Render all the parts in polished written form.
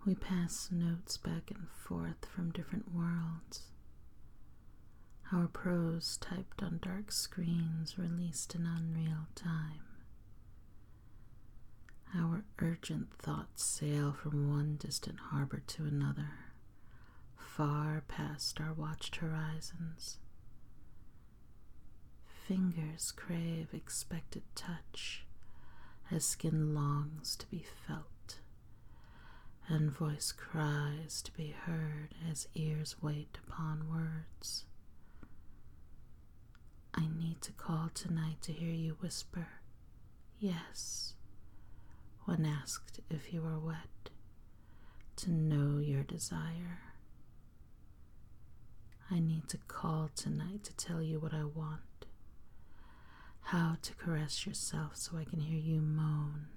We pass notes back and forth from different worlds. Our prose typed on dark screens released in unreal time. Our urgent thoughts sail from one distant harbor to another, far past our watched horizons. Fingers crave expected touch as skin longs to be felt, and voice cries to be heard as ears wait upon words. I need to call tonight to hear you whisper, yes, when asked if you are wet, to know your desire. I need to call tonight to tell you what I want, how to caress yourself so I can hear you moan.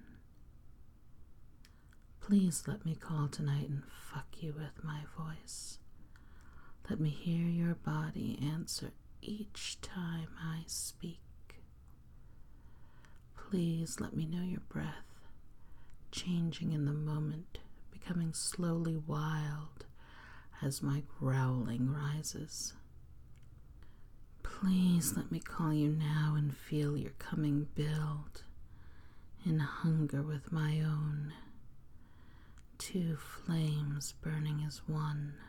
Please let me call tonight and fuck you with my voice. Let me hear your body answer each time I speak. Please let me know your breath, changing in the moment, becoming slowly wild as my growling rises. Please let me call you now and feel your coming build in hunger with my own, two flames burning as one.